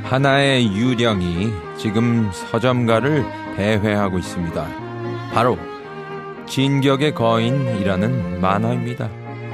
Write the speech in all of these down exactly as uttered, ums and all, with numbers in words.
하나의 유령이 지금 서점가를 배회하고 있습니다. 바로 진격의 거인이라는 만화입니다.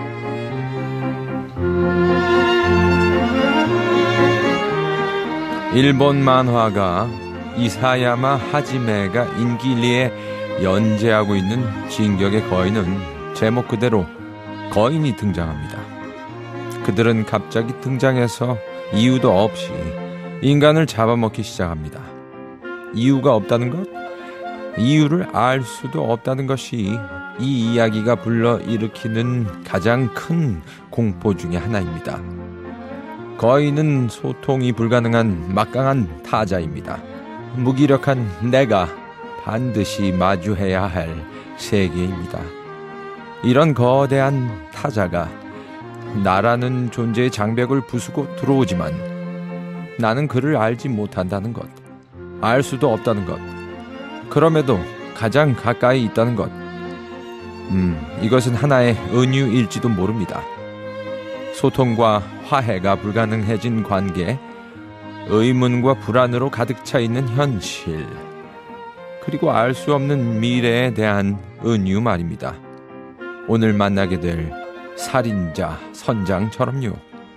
일본 만화가 이사야마 하지메가 인기리에 연재하고 있는 진격의 거인은 제목 그대로 거인이 등장합니다. 그들은 갑자기 등장해서 이유도 없이 인간을 잡아먹기 시작합니다. 이유가 없다는 것? 이유를 알 수도 없다는 것이 이 이야기가 불러일으키는 가장 큰 공포 중에 하나입니다. 거인은 소통이 불가능한 막강한 타자입니다. 무기력한 내가 반드시 마주해야 할 세계입니다. 이런 거대한 타자가 나라는 존재의 장벽을 부수고 들어오지만 나는 그를 알지 못한다는 것, 알 수도 없다는 것, 그럼에도 가장 가까이 있다는 것. 음, 이것은 하나의 은유일지도 모릅니다. 소통과 화해가 불가능해진 관계, 의문과 불안으로 가득 차 있는 현실, 그리고 알 수 없는 미래에 대한 은유 말입니다. 오늘 만나게 될 살인자 선장처럼요.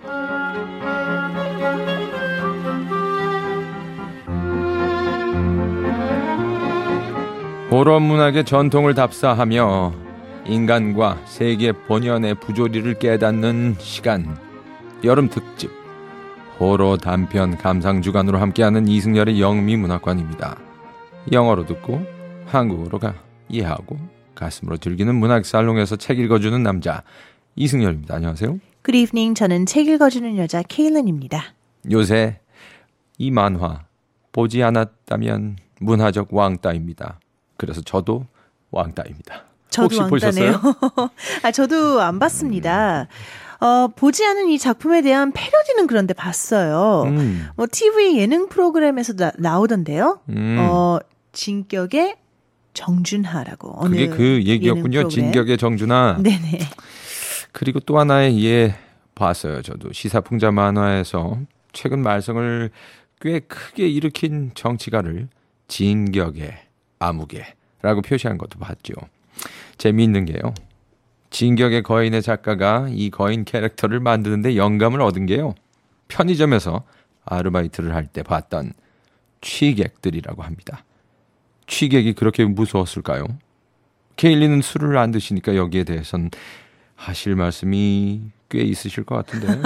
호러 문학의 전통을 답사하며 인간과 세계 본연의 부조리를 깨닫는 시간, 여름 특집 호러 단편 감상주간으로 함께하는 이승열의 영미문학관입니다. 영어로 듣고 한국어로 가 이해하고 가슴으로 즐기는 문학살롱에서 책 읽어주는 남자 이승열입니다. 안녕하세요. Good evening. 저는 책 읽어주는 여자 케일런입니다. 요새 이 만화 보지 않았다면 문화적 왕따입니다. 그래서 저도 왕따입니다. 저도 혹시 왕따네요. 보셨어요? 아, 저도 안 봤습니다. 어, 보지 않은 이 작품에 대한 패러디는 그런데 봤어요. 음. 뭐 티비 예능 프로그램에서 나, 나오던데요. 음. 어, 진격의 정준하라고. 어느 그게 그 얘기였군요. 진격의 정준하. 네네. 그리고 또 하나의 예 봤어요. 저도 시사풍자 만화에서 최근 말썽을 꽤 크게 일으킨 정치가를 진격의 아무개라고 표시한 것도 봤죠. 재미있는 게요. 진격의 거인의 작가가 이 거인 캐릭터를 만드는데 영감을 얻은 게요. 편의점에서 아르바이트를 할 때 봤던 취객들이라고 합니다. 취객이 그렇게 무서웠을까요? 케일리는 술을 안 드시니까 여기에 대해서는 하실 말씀이 꽤 있으실 것 같은데.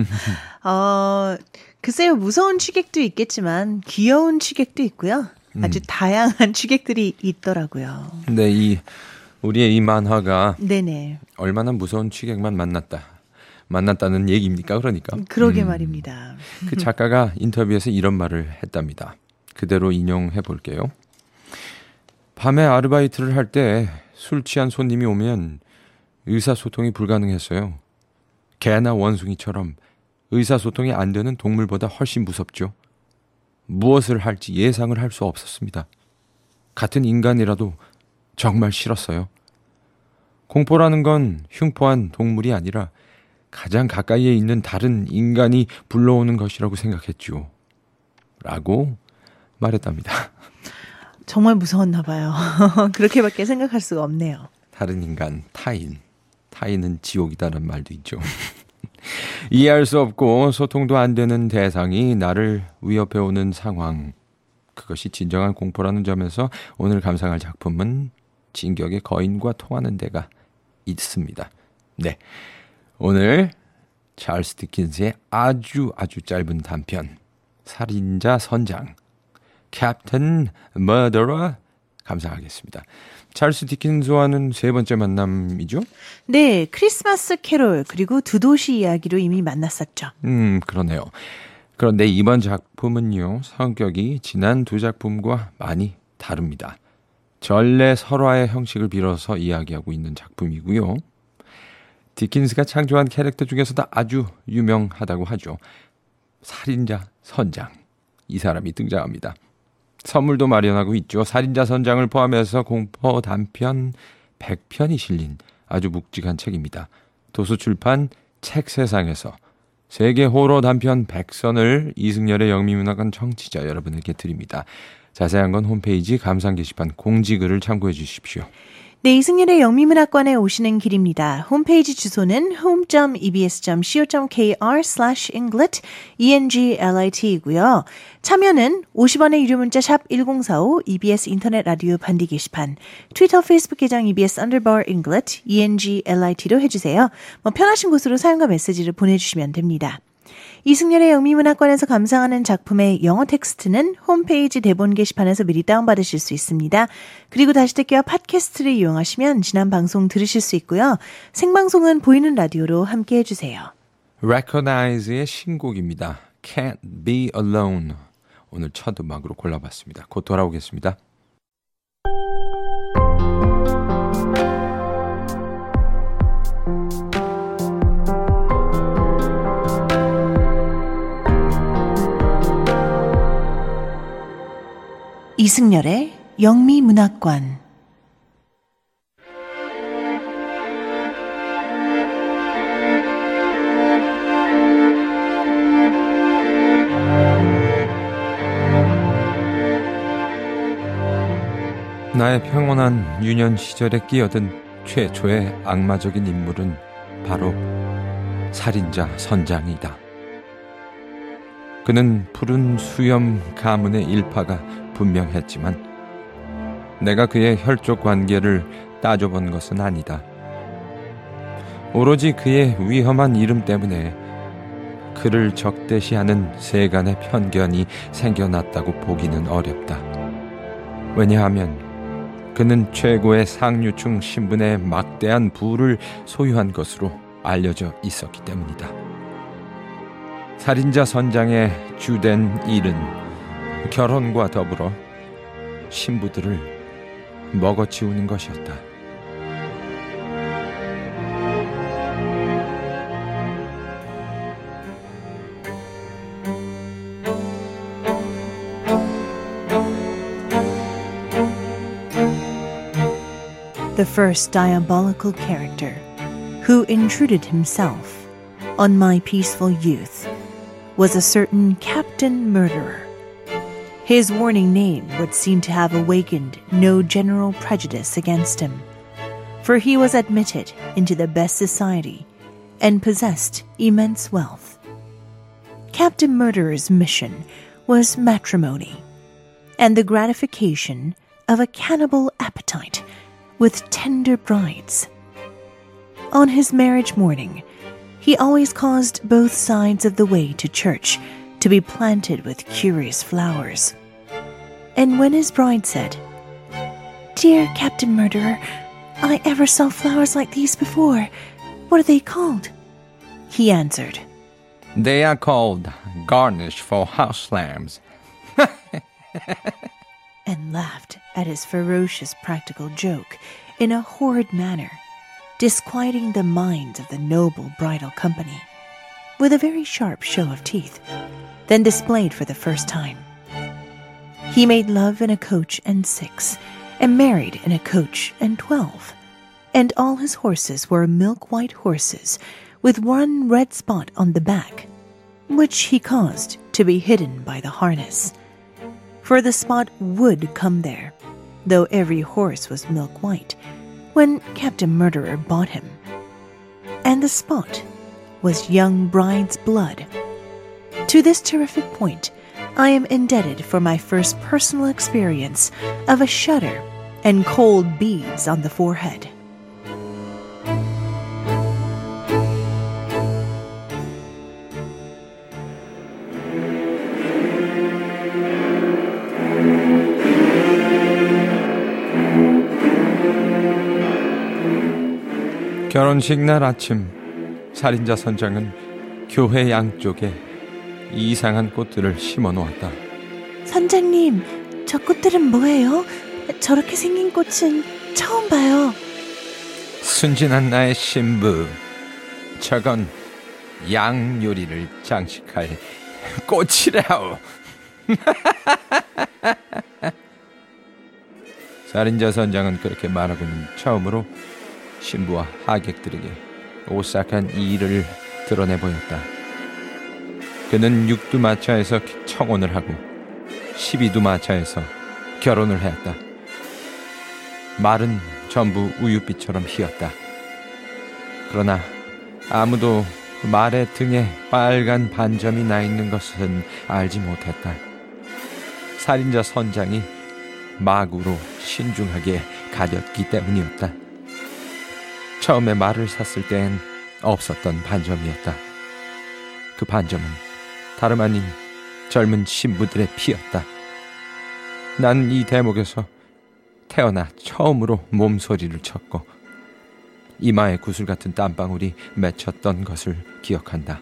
어, 글쎄요. 무서운 취객도 있겠지만 귀여운 취객도 있고요. 아주 음. 다양한 취객들이 있더라고요. 근데 이 우리의 이 만화가 네네. 얼마나 무서운 취객만 만났다. 만났다는 얘기입니까? 그러니까. 그러게 음. 말입니다. 그 작가가 인터뷰에서 이런 말을 했답니다. 그대로 인용해 볼게요. 밤에 아르바이트를 할 때 술 취한 손님이 오면 의사소통이 불가능했어요. 개나 원숭이처럼 의사소통이 안 되는 동물보다 훨씬 무섭죠. 무엇을 할지 예상을 할 수 없었습니다. 같은 인간이라도 정말 싫었어요. 공포라는 건 흉포한 동물이 아니라 가장 가까이에 있는 다른 인간이 불러오는 것이라고 생각했죠. 라고 말했답니다. 정말 무서웠나 봐요. 그렇게밖에 생각할 수가 없네요. 다른 인간, 타인. 타인은 지옥이다라는 말도 있죠. 이해할 수 없고 소통도 안 되는 대상이 나를 위협해 오는 상황. 그것이 진정한 공포라는 점에서 오늘 감상할 작품은 진격의 거인과 통하는 데가 있습니다. 네, 오늘 찰스 디킨스의 아주 아주 짧은 단편 살인자 선장 캡틴 머더러 감상하겠습니다. 찰스 디킨스와는 세 번째 만남이죠? 네, 크리스마스 캐롤 그리고 두 도시 이야기로 이미 만났었죠. 음, 그러네요. 그런데 이번 작품은요, 성격이 지난 두 작품과 많이 다릅니다. 전래 설화의 형식을 빌어서 이야기하고 있는 작품이고요. 디킨스가 창조한 캐릭터 중에서도 아주 유명하다고 하죠. 살인자 선장. 이 사람이 등장합니다. 선물도 마련하고 있죠. 살인자 선장을 포함해서 공포 단편 백 편이 실린 아주 묵직한 책입니다. 도서출판 책세상에서 세계 호러 단편 백선을 이승열의 영미문학관 청취자 여러분에게 드립니다. 자세한 건 홈페이지 감상 게시판 공지글을 참고해 주십시오. 네, 이승열의 영미문학관에 오시는 길입니다. 홈페이지 주소는 home dot e b s dot co dot k r slash englit, E N G L I T이고요. 참여는 오십 원의 유료 문자 샵 일공사오, 이비에스 인터넷 라디오 반디 게시판, 트위터, 페이스북 계정 이비에스 underbar englit, E N G L I T로 해주세요. 뭐 편하신 곳으로 사용과 메시지를 보내주시면 됩니다. 이승열의 영미문학관에서 감상하는 작품의 영어 텍스트는 홈페이지 대본 게시판에서 미리 다운받으실 수 있습니다. 그리고 다시 듣기와 팟캐스트를 이용하시면 지난 방송 들으실 수 있고요. 생방송은 보이는 라디오로 함께 해주세요. Recognize의 신곡입니다. Can't Be Alone. 오늘 첫 음악으로 골라봤습니다. 곧 돌아오겠습니다. 이승열의 영미문학관. 나의 평온한 유년 시절에 끼어든 최초의 악마적인 인물은 바로 살인자 선장이다. 그는 푸른 수염 가문의 일파가 분명했지만 내가 그의 혈족 관계를 따져본 것은 아니다. 오로지 그의 위험한 이름 때문에 그를 적대시하는 세간의 편견이 생겨났다고 보기는 어렵다. 왜냐하면 그는 최고의 상류층 신분의 막대한 부를 소유한 것으로 알려져 있었기 때문이다. 살인자 선장의 주된 일은 결혼과 더불어 신부들을 먹어치우는 것이었다. The first diabolical character who intruded himself on my peaceful youth was a certain Captain Murderer. His warning name would seem to have awakened no general prejudice against him, for he was admitted into the best society and possessed immense wealth. Captain Murderer's mission was matrimony and the gratification of a cannibal appetite with tender brides. On his marriage morning, he always caused both sides of the way to church to be planted with curious flowers. And when his bride said, "Dear Captain Murderer, I ever saw flowers like these before. What are they called?" he answered, They are called garnish for house lambs. and laughed at his ferocious practical joke in a horrid manner, disquieting the minds of the noble bridal company, with a very sharp show of teeth, then displayed for the first time. He made love in a coach and six, and married in a coach and twelve, and all his horses were milk-white horses, with one red spot on the back, which he caused to be hidden by the harness. For the spot would come there, though every horse was milk-white, when Captain Murderer bought him. And the spot was young bride's blood. To this terrific point, I am indebted for my first personal experience of a shudder and cold beads on the forehead. 결혼식 날 아침, 살인자 선장은 교회 양쪽에 이상한 꽃들을 심어 놓았다. 선장님, 저 꽃들은 뭐예요? 저렇게 생긴 꽃은 처음 봐요. 순진한 나의 신부, 저건 양 요리를 장식할 꽃이라오. 살인자 선장은 그렇게 말하고는 처음으로 신부와 하객들에게 오싹한 이의를 드러내 보였다. 그는 육두마차에서 청혼을 하고 십이두마차에서 결혼을 하였다. 말은 전부 우윳빛처럼 희었다. 그러나 아무도 말의 등에 빨간 반점이 나 있는 것은 알지 못했다. 살인자 선장이 마구로 신중하게 가렸기 때문이었다. 처음에 말을 샀을 땐 없었던 반점이었다. 그 반점은 다름 아닌 젊은 신부들의 피였다. 난 이 대목에서 태어나 처음으로 몸소리를 쳤고 이마에 구슬 같은 땀방울이 맺혔던 것을 기억한다.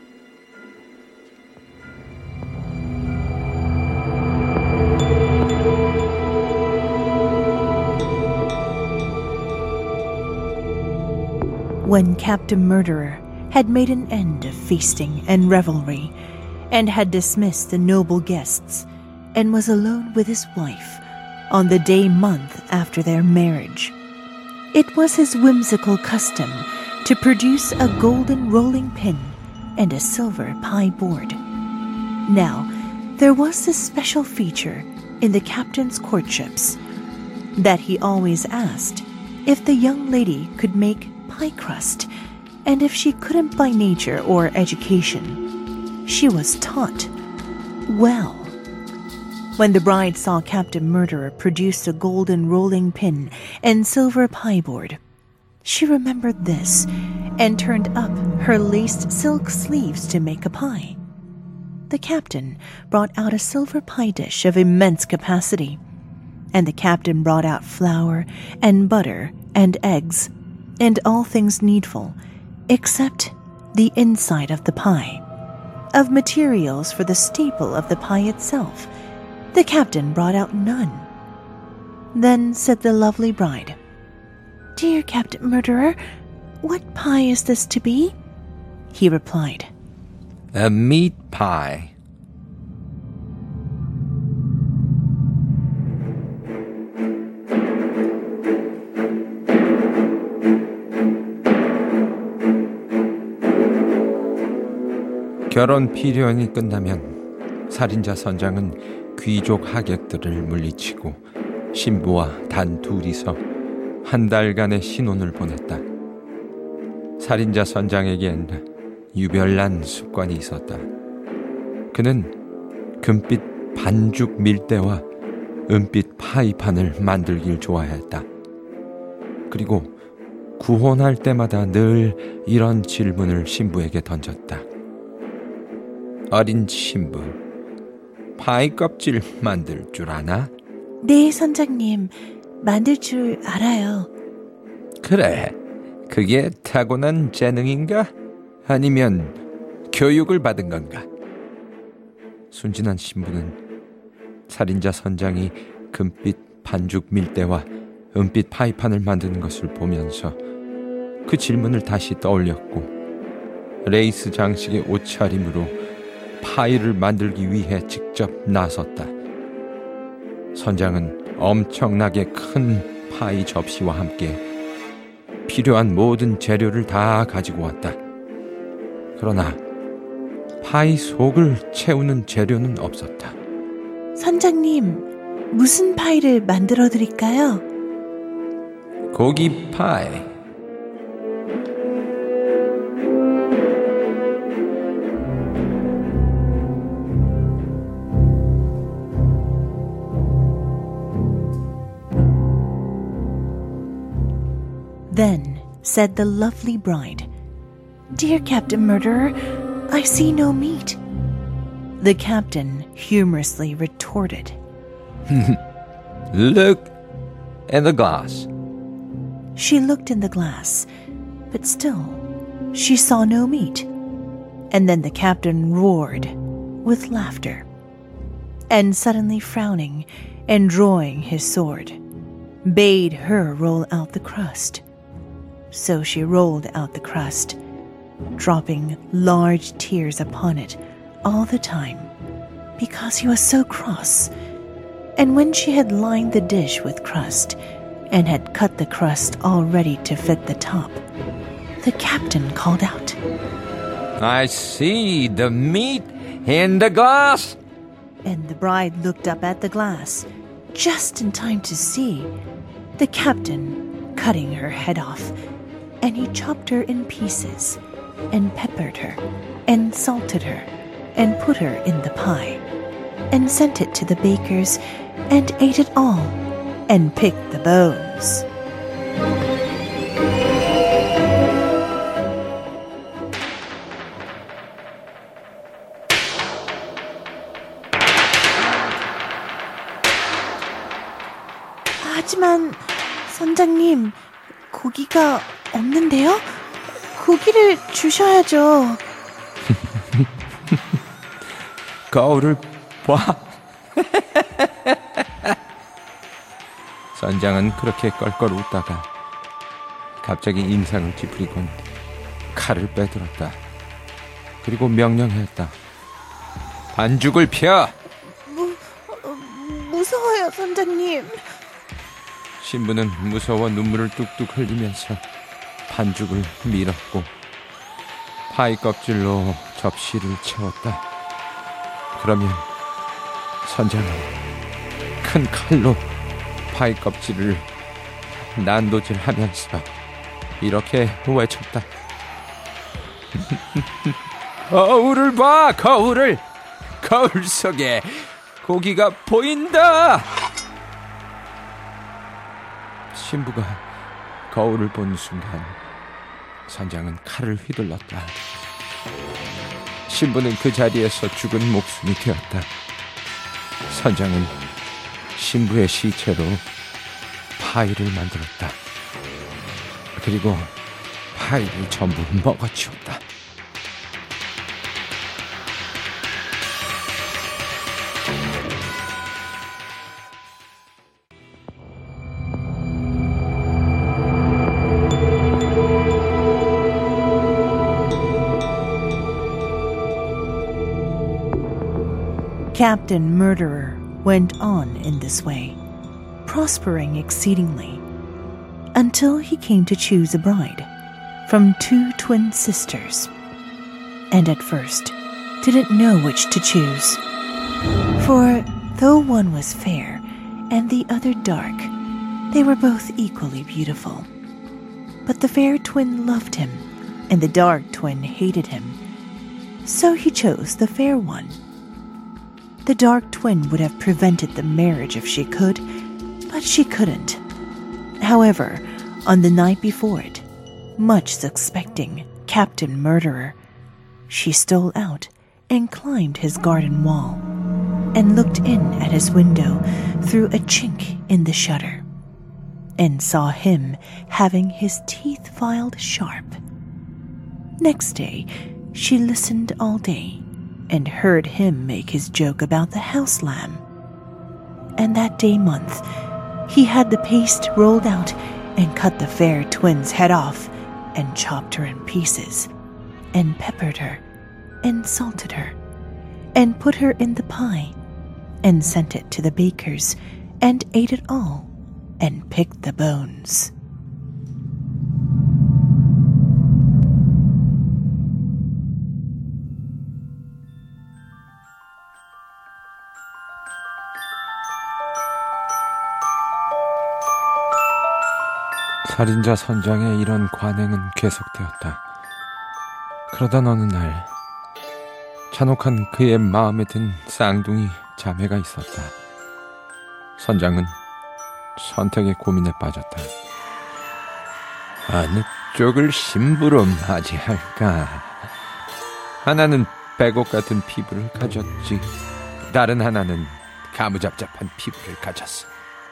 When Captain Murderer had made an end of feasting and revelry, and had dismissed the noble guests, and was alone with his wife on the day month after their marriage, it was his whimsical custom to produce a golden rolling pin and a silver pie board. Now, there was this special feature in the captain's courtships, that he always asked if the young lady could make pie crust, and if she couldn't by nature or education, she was taught well. When the bride saw Captain Murderer produce a golden rolling pin and silver pie board, she remembered this and turned up her laced silk sleeves to make a pie. The captain brought out a silver pie dish of immense capacity, and the captain brought out flour and butter and eggs and all things needful, except the inside of the pie. Of materials for the staple of the pie itself, the captain brought out none. Then said the lovely bride, "Dear Captain Murderer, what pie is this to be?" He replied, "A meat pie." 결혼 피련이 끝나면 살인자 선장은 귀족 하객들을 물리치고 신부와 단 둘이서 한 달간의 신혼을 보냈다. 살인자 선장에겐 유별난 습관이 있었다. 그는 금빛 반죽 밀대와 은빛 파이판을 만들길 좋아했다. 그리고 구혼할 때마다 늘 이런 질문을 신부에게 던졌다. 어린 신부, 파이 껍질 만들 줄 아나? "네, 선장님. 만들 줄 알아요." 그래, 그게 타고난 재능인가? 아니면 교육을 받은 건가? 순진한 신부는 살인자 선장이 금빛 반죽 밀대와 은빛 파이판을 만드는 것을 보면서 그 질문을 다시 떠올렸고 레이스 장식의 옷차림으로 파이를 만들기 위해 직접 나섰다. 선장은 엄청나게 큰 파이 접시와 함께 필요한 모든 재료를 다 가지고 왔다. 그러나 파이 속을 채우는 재료는 없었다. "선장님, 무슨 파이를 만들어 드릴까요?" 고기 파이. Then said the lovely bride, "Dear Captain Murderer, I see no meat." The captain humorously retorted, Look in the glass. She looked in the glass, but still she saw no meat. And then the captain roared with laughter, and suddenly frowning and drawing his sword, bade her roll out the crust. So she rolled out the crust, dropping large tears upon it all the time, because he was so cross. And when she had lined the dish with crust, and had cut the crust all ready to fit the top, the captain called out, I see, the meat In the glass! And the bride looked up at the glass, just in time to see the captain cutting her head off, and he chopped her in pieces, and peppered her, and salted her, and put her in the pie, and sent it to the bakers, and ate it all, and picked the bones. 하지만 선장님, 고기가 없는데요? 고기를 주셔야죠. 거울을 봐. 선장은 그렇게 껄껄 웃다가 갑자기 인상을 찌푸리곤 칼을 빼들었다. 그리고 명령했다. 반죽을 펴! 무, 어, 무서워요, 선장님. 신부는 무서워 눈물을 뚝뚝 흘리면서 반죽을 밀었고 파이 껍질로 접시를 채웠다. 그러면 선장은 큰 칼로 파이 껍질을 난도질하면서 이렇게 외쳤다. 거울을 봐, 거울을! 거울 속에 고기가 보인다! 신부가 거울을 본 순간 선장은 칼을 휘둘렀다. 신부는 그 자리에서 죽은 목숨이 되었다. 선장은 신부의 시체로 파이를 만들었다. 그리고 파이를 전부 먹어치웠다. Captain Murderer went on in this way, prospering exceedingly, until he came to choose a bride from two twin sisters, and at first didn't know which to choose. For though one was fair and the other dark, they were both equally beautiful. But the fair twin loved him, and the dark twin hated him. So he chose the fair one. The dark twin would have prevented the marriage if she could, but she couldn't. However, on the night before it, much suspecting Captain Murderer, she stole out and climbed his garden wall, and looked in at his window through a chink in the shutter, and saw him having his teeth filed sharp. Next day, she listened all day, and heard him make his joke about the house lamb. And that day month, he had the paste rolled out and cut the fair twin's head off, and chopped her in pieces, and peppered her, and salted her, and put her in the pie, and sent it to the bakers, and ate it all, and picked the bones. 살인자 선장의 이런 관행은 계속되었다. 그러던 어느 날 잔혹한 그의 마음에 든 쌍둥이 자매가 있었다. 선장은 선택의 고민에 빠졌다. 어느 쪽을 신부로 맞이할까? 하나는 백옥 같은 피부를 가졌지, 다른 하나는 가무잡잡한 피부를 가졌어.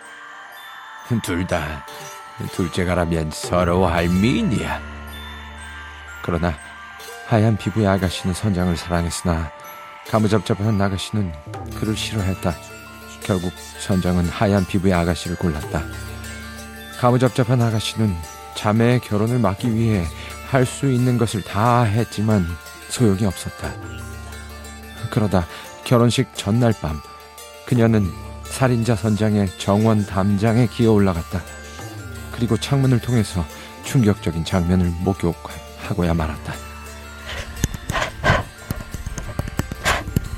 둘 다 둘째가라면 서러워할 미인이야. 그러나 하얀 피부의 아가씨는 선장을 사랑했으나 가무잡잡한 아가씨는 그를 싫어했다. 결국 선장은 하얀 피부의 아가씨를 골랐다. 가무잡잡한 아가씨는 자매의 결혼을 막기 위해 할 수 있는 것을 다 했지만 소용이 없었다. 그러다 결혼식 전날 밤, 그녀는 살인자 선장의 정원 담장에 기어 올라갔다. 그리고 창문을 통해서 충격적인 장면을 목격하고야 말았다.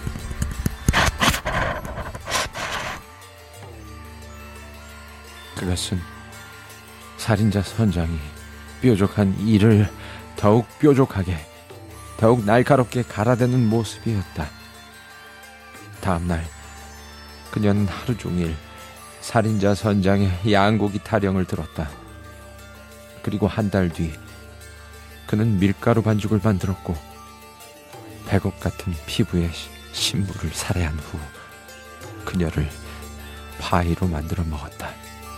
그것은 살인자 선장이 뾰족한 이를 더욱 뾰족하게, 더욱 날카롭게 갈아대는 모습이었다. 다음날 그녀는 하루 종일 살인자 선장의 양고기 타령을 들었다. 그리고 한 달 뒤 그는 밀가루 반죽을 만들었고 백옥 같은 피부의 신부를 살해한 후 그녀를 파이로 만들어 먹었다.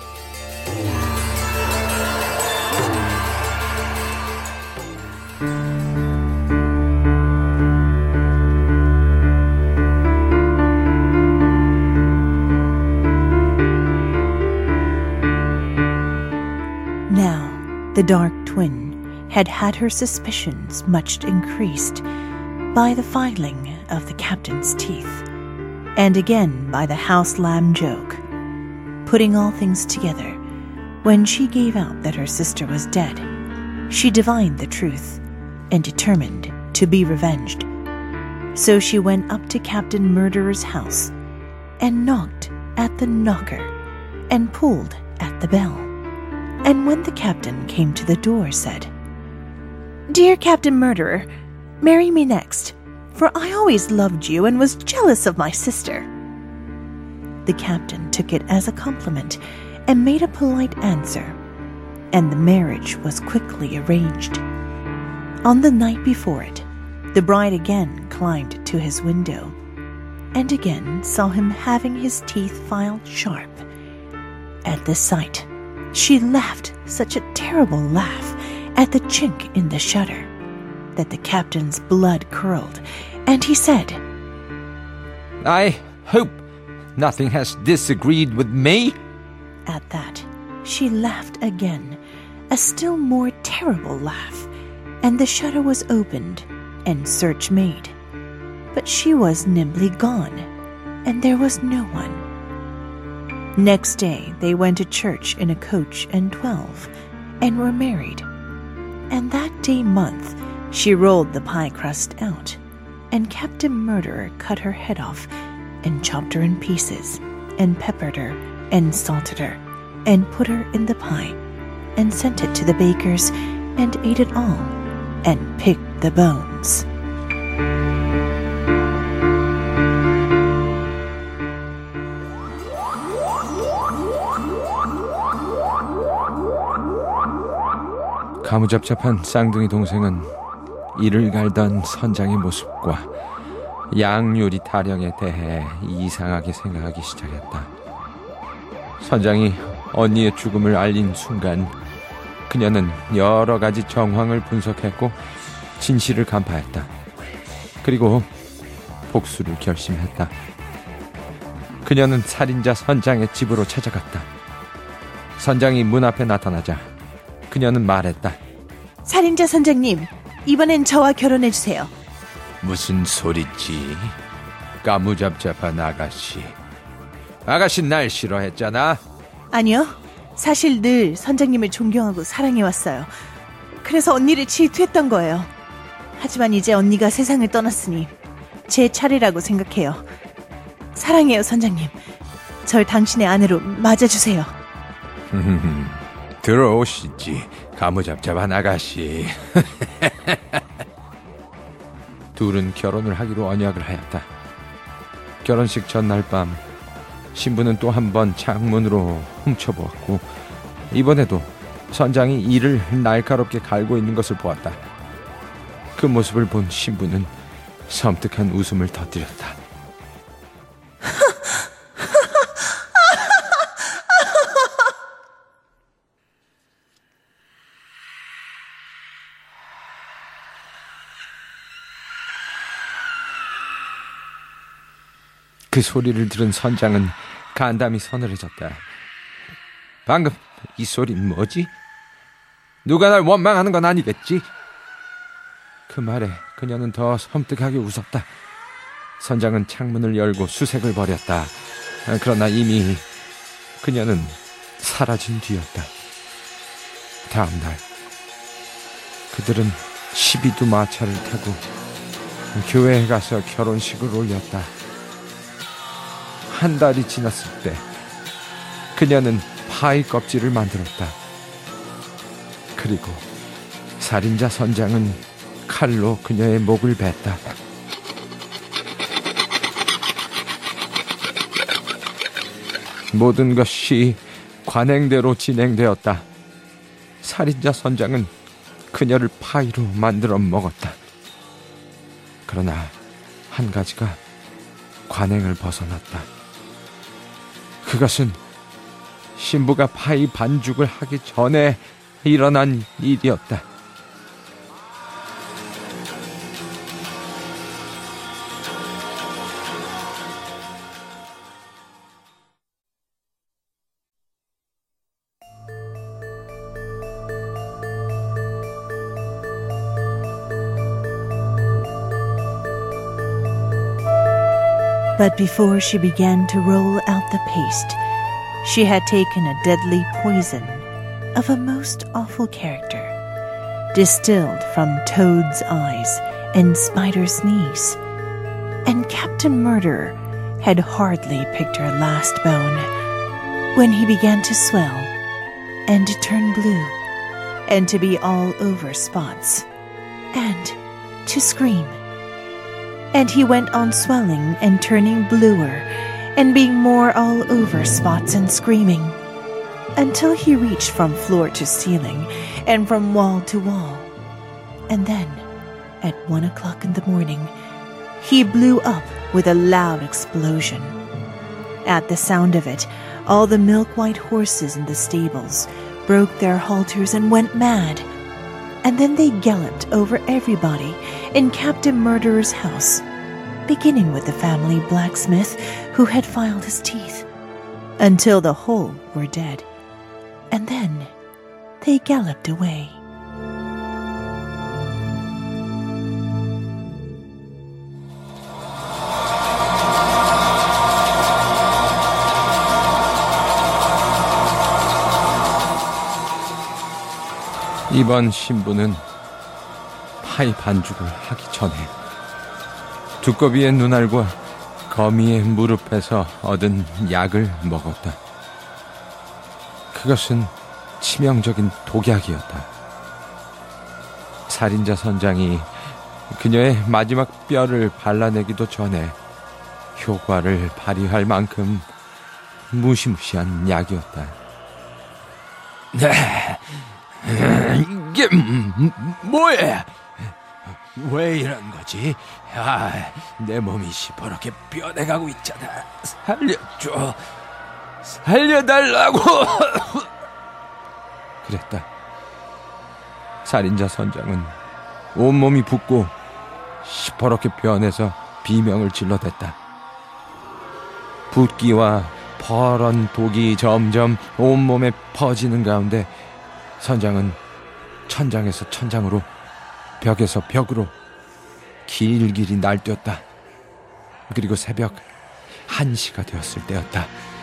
Now, the dark twin had had her suspicions much increased by the filing of the captain's teeth, and again by the house lamb joke. Putting all things together, when she gave out that her sister was dead, she divined the truth and determined to be revenged. So she went up to Captain Murderer's house and knocked at the knocker and pulled at the bell. And when the captain came to the door, said, "Dear Captain Murderer, marry me next, for I always loved you and was jealous of my sister." The captain took it as a compliment and made a polite answer, and the marriage was quickly arranged. On the night before it, the bride again climbed to his window, and again saw him having his teeth filed sharp. At this sight, she laughed such a terrible laugh at the chink in the shutter that the captain's blood curled, and he said, "I hope nothing has disagreed with me." At that, she laughed again, a still more terrible laugh, and the shutter was opened and search made. But she was nimbly gone, and there was no one. Next day they went to church in a coach and twelve, and were married. And that day month she rolled the pie crust out, and Captain Murderer cut her head off, and chopped her in pieces, and peppered her, and salted her, and put her in the pie, and sent it to the bakers, and ate it all, and picked the bones. 가무잡잡한 쌍둥이 동생은 이를 갈던 선장의 모습과 양요리 타령에 대해 이상하게 생각하기 시작했다. 선장이 언니의 죽음을 알린 순간 그녀는 여러 가지 정황을 분석했고 진실을 간파했다. 그리고 복수를 결심했다. 그녀는 살인자 선장의 집으로 찾아갔다. 선장이 문 앞에 나타나자 그녀는 말했다. 살인자 선장님, 이번엔 저와 결혼해주세요. 무슨 소리지? 까무잡잡한 아가씨. 아가씨 날 싫어했잖아. 아니요, 사실 늘 선장님을 존경하고 사랑해왔어요. 그래서 언니를 질투했던 거예요. 하지만 이제 언니가 세상을 떠났으니 제 차례라고 생각해요. 사랑해요, 선장님. 절 당신의 아내로 맞아주세요. 들어오시지, 가무잡잡한 아가씨. 둘은 결혼을 하기로 언약을 하였다. 결혼식 전날 밤 신부는 또 한 번 창문으로 훔쳐보았고 이번에도 선장이 이를 날카롭게 갈고 있는 것을 보았다. 그 모습을 본 신부는 섬뜩한 웃음을 터뜨렸다. 그 소리를 들은 선장은 간담이 서늘해졌다. 방금 이 소리는 뭐지? 누가 날 원망하는 건 아니겠지? 그 말에 그녀는 더 섬뜩하게 웃었다. 선장은 창문을 열고 수색을 벌였다. 그러나 이미 그녀는 사라진 뒤였다. 다음 날 그들은 십이두 마차를 타고 교회에 가서 결혼식을 올렸다. 한 달이 지났을 때 그녀는 파이 껍질을 만들었다. 그리고 살인자 선장은 칼로 그녀의 목을 뱄다. 모든 것이 관행대로 진행되었다. 살인자 선장은 그녀를 파이로 만들어 먹었다. 그러나 한 가지가 관행을 벗어났다. 그것은 신부가 파이 반죽을 하기 전에 일어난 일이었다. But before she began to roll out the paste, she had taken a deadly poison of a most awful character, distilled from Toad's eyes and Spider's knees. And Captain Murderer had hardly picked her last bone when he began to swell and to turn blue and to be all over spots and to scream. And he went on swelling and turning bluer and being more all over spots and screaming until he reached from floor to ceiling and from wall to wall. And then, at one o'clock in the morning, he blew up with a loud explosion. At the sound of it, all the milk-white horses in the stables broke their halters and went mad. And then they galloped over everybody in Captain Murderer's house, beginning with the family blacksmith who had filed his teeth, until the whole were dead. And then they galloped away. 이번 신부는 파이 반죽을 하기 전에 두꺼비의 눈알과 거미의 무릎에서 얻은 약을 먹었다. 그것은 치명적인 독약이었다. 살인자 선장이 그녀의 마지막 뼈를 발라내기도 전에 효과를 발휘할 만큼 무시무시한 약이었다. 네. 이게 뭐야? 왜 이런 거지? 아, 내 몸이 시퍼렇게 뼈내가고 있잖아. 살려줘. 살려달라고. 그랬다. 살인자 선장은 온몸이 붓고 시퍼렇게 뼈내서 비명을 질러댔다. 붓기와 퍼런 독이 점점 온몸에 퍼지는 가운데 선장은 천장에서 천장으로, 벽에서 벽으로 길길이 날뛰었다. 그리고 새벽 한 시가 되었을 때였다.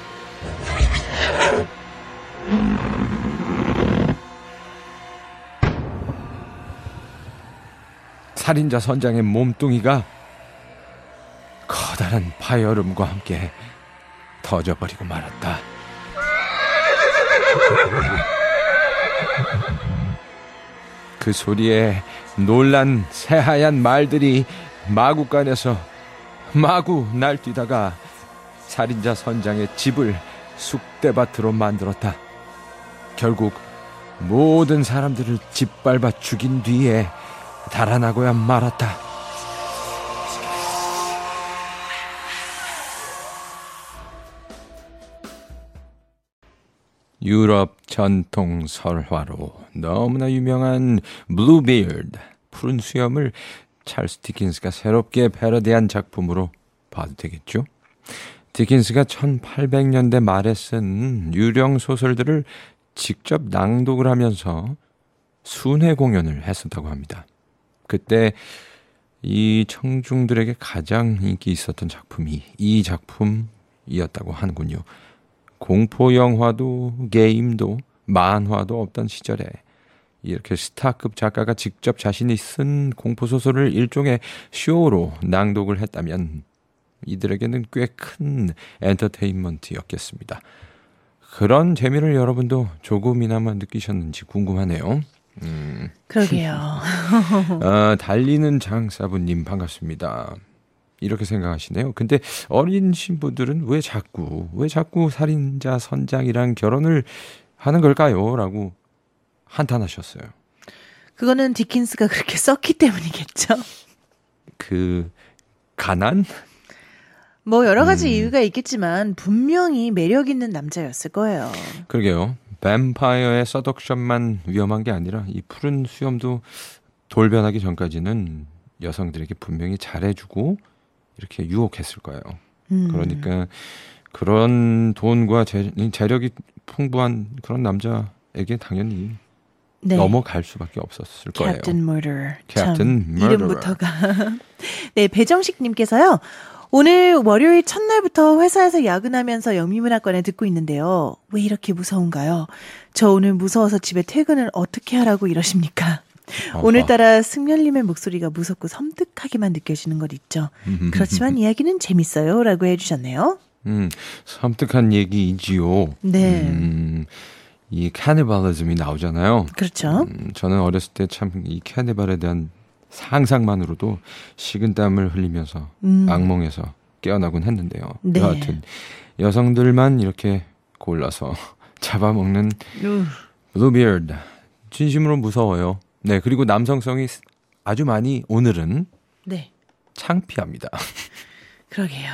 살인자 선장의 몸뚱이가 커다란 파열음과 함께 터져버리고 말았다. 그 소리에 놀란 새하얀 말들이 마구간에서 마구 날뛰다가 살인자 선장의 집을 쑥대밭으로 만들었다. 결국 모든 사람들을 짓밟아 죽인 뒤에 달아나고야 말았다. 유럽 전통 설화로 너무나 유명한 블루비어드, 푸른 수염을 찰스 디킨스가 새롭게 패러디한 작품으로 봐도 되겠죠? 디킨스가 천팔백 년대 말에 쓴 유령 소설들을 직접 낭독을 하면서 순회 공연을 했었다고 합니다. 그때 이 청중들에게 가장 인기 있었던 작품이 이 작품이었다고 하는군요. 공포 영화도 게임도 만화도 없던 시절에 이렇게 스타급 작가가 직접 자신이 쓴 공포소설을 일종의 쇼로 낭독을 했다면 이들에게는 꽤 큰 엔터테인먼트였겠습니다. 그런 재미를 여러분도 조금이나마 느끼셨는지 궁금하네요. 음. 그러게요. 아, 달리는 장사부님 반갑습니다. 이렇게 생각하시네요. 근데 어린 신부들은 왜 자꾸 왜 자꾸 살인자 선장이랑 결혼을 하는 걸까요? 라고 한탄하셨어요. 그거는 디킨스가 그렇게 썼기 때문이겠죠. 그 가난? 뭐 여러 가지 음. 이유가 있겠지만 분명히 매력 있는 남자였을 거예요. 그러게요. 뱀파이어의 서덕션만 위험한 게 아니라 이 푸른 수염도 돌변하기 전까지는 여성들에게 분명히 잘해주고 이렇게 유혹했을 거예요. 음. 그러니까 그런 돈과 재, 재력이 풍부한 그런 남자에게 당연히 네. 넘어갈 수밖에 없었을 거예요. Captain Murderer. Captain 참, Murderer. 이름부터가. 네, 배정식님께서요. 오늘 월요일 첫날부터 회사에서 야근하면서 영미문학관에 듣고 있는데요. 왜 이렇게 무서운가요? 저 오늘 무서워서 집에 퇴근을 어떻게 하라고 이러십니까? 어허. 오늘따라 승열님의 목소리가 무섭고 섬뜩하게만 느껴지는 것 있죠. 그렇지만 이야기는 재밌어요. 라고 해주셨네요. 음, 섬뜩한 얘기이지요. 네. 음, 이 캐니발리즘이 나오잖아요. 그렇죠. 음, 저는 어렸을 때 참 이 캐니발에 대한 상상만으로도 식은땀을 흘리면서 음. 악몽에서 깨어나곤 했는데요. 네. 여하튼 여성들만 이렇게 골라서 잡아먹는 우. 블루비어드 진심으로 무서워요. 네, 그리고 남성성이 아주 많이 오늘은 네. 창피합니다. 그러게요.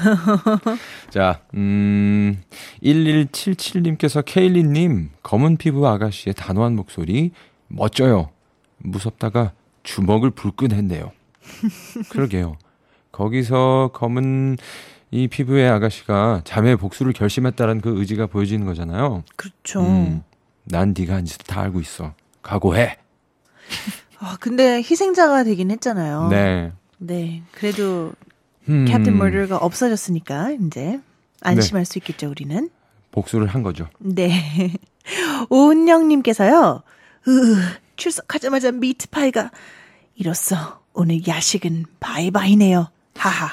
자, 음, 일일칠칠님께서 케일리님 검은 피부 아가씨의 단호한 목소리 멋져요. 무섭다가 주먹을 불끈했네요. 그러게요. 거기서 검은 이 피부의 아가씨가 자매의 복수를 결심했다는 그 의지가 보여지는 거잖아요. 그렇죠. 음, 난 네가 한 짓을 다 알고 있어. 각오해. 아, 근데 희생자가 되긴 했잖아요. 네. 네. 그래도 음, 캡틴 머더가 없어졌으니까 이제 안심할 수 있겠죠, 우리는. 복수를 한 거죠. 네. 오은영님께서요. 으, 출석하자마자 미트파이가 이로써 오늘 야식은 바이바이네요. 하하.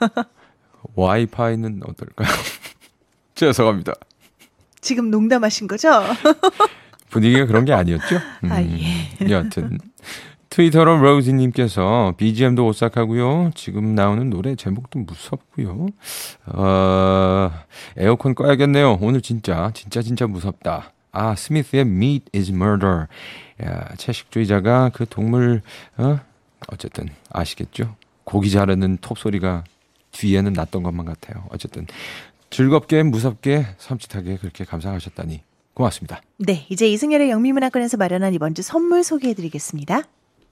와이파이는 어떨까요? 죄송합니다. 지금 농담하신 거죠? 분위기가 그런 게 아니었죠? 음, 아, 예. 여하튼 트위터로 로즈님께서 비지엠도 오싹하고요. 지금 나오는 노래 제목도 무섭고요. 어, 에어컨 꺼야겠네요. 오늘 진짜 진짜 진짜 무섭다. 아, 스미스의 Meat is Murder. 야, 채식주의자가 그 동물 어? 어쨌든 아시겠죠? 고기 자르는 톱 소리가 뒤에는 났던 것만 같아요. 어쨌든 즐겁게 무섭게 섬찟하게 그렇게 감상하셨다니 고맙습니다. 네, 이제 이승열의 영미문학관에서 마련한 이번 주 선물 소개해드리겠습니다.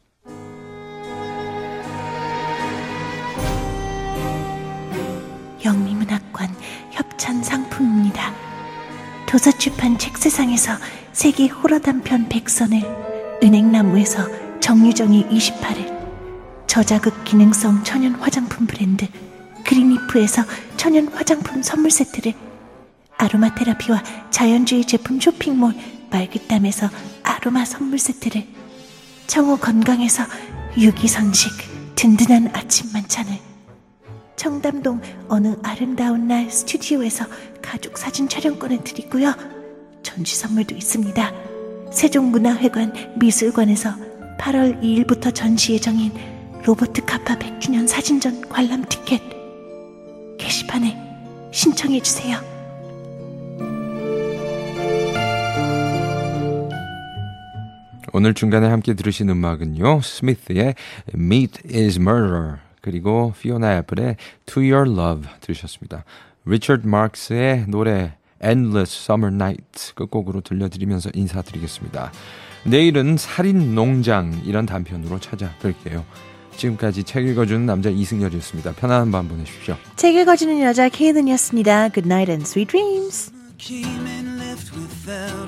영미문학관 협찬 상품입니다. 도서출판 책세상에서 세계 호러 단편 백선을, 은행나무에서 정유정이 이십팔 일, 저자극 기능성 천연 화장품 브랜드 그린리프에서 천연 화장품 선물 세트를, 아로마 테라피와 자연주의 제품 쇼핑몰 말그땀에서 아로마 선물 세트를, 청호 건강에서 유기선식 든든한 아침 만찬을, 청담동 어느 아름다운 날 스튜디오에서 가족 사진 촬영권을 드리고요. 전시 선물도 있습니다. 세종문화회관 미술관에서 팔월 이일부터 전시 예정인 로버트 카파 백 주년 사진전 관람 티켓 게시판에 신청해주세요. 오늘 중간에 함께 들으신 음악은요. 스미스의 Meat is Murder 그리고 피오나 애플의 To Your Love 들으셨습니다. 리처드 마크스의 노래 Endless Summer Night 끝곡으로 들려드리면서 인사드리겠습니다. 내일은 살인농장이란 단편으로 찾아뵐게요. 지금까지 책 읽어주는 남자 이승열이었습니다. 편안한 밤 보내십시오. 책 읽어주는 여자 케이든이었습니다. Good night and sweet dreams. Came and left without